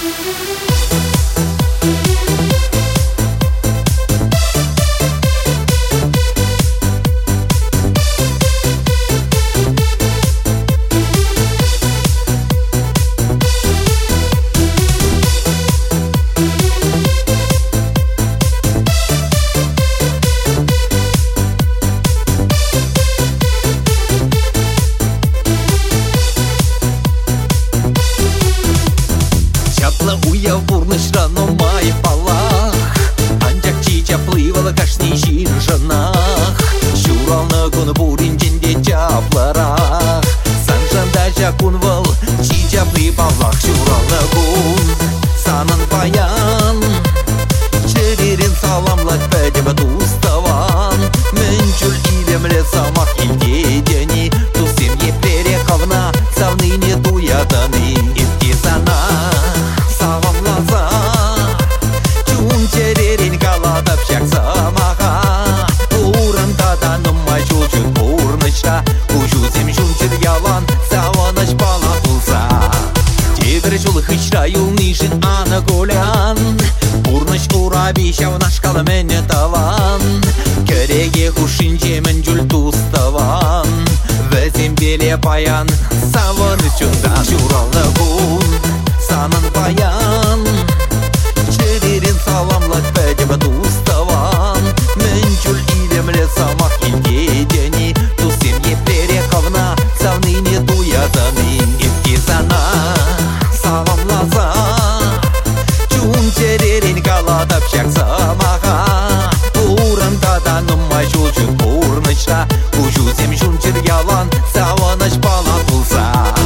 Уяв бурныш рано май палах, анчак чича плывала кашни жинжанах. Шуралны кун бурин жинде чапларах, санжанда жакун вал чича плывалах. Шуралны кун санын баян, черерин саламлать пәдеба туставан. Менчул илемле самах илдедени, тусим еплере кавна, савныне туятаны иртизана. Савамлаза, чун черерин каладап шак самаха. Урында да нумай чулчут бурнышта, кужузем жунчыр ялан, саваныш бала булса. Тегір жыл хычра юлнишин ана голян, бурныш ураби шавнаш калмене талан. Кереге хушинче мен жул туставан, везем беле паян, саваны чундан. Журалны кун санын баян, черерин саламлать пәдеба туставан. Менчул илемле самах илдедени, тусим еплере кавна, савныне туятаны иртизана. Саламлаза, чун черерин каладап шак самаха. Урында да нумай чулчут бурнышта, кужузем жунчыр ялан, саваныш бала булса.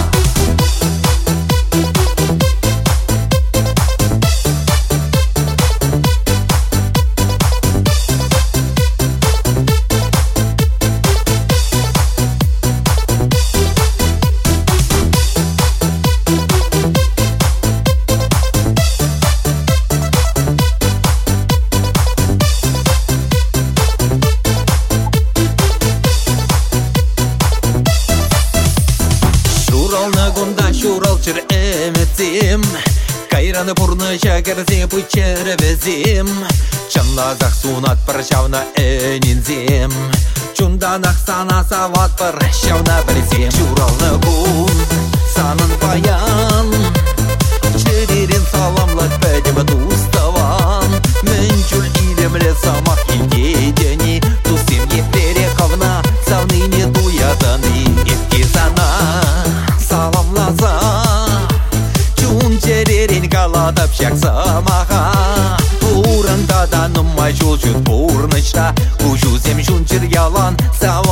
Шуралчыр эметсем, кайраны бурны шакерзе пычер везем. Чанлазах сунат паршавна энинзем, чунданах сана сават паршавна білсем. Шуралны кун санын баян, черерин саламлать пәдеба туставан. Менчул илемле самах илдедени, тусим еплере кавна, савныне туятаны иртизана. Саламлаза, чун черерин каладап шак самаха. Урында да нумай чулчут бурнышта, кужузем жунчыр ялан,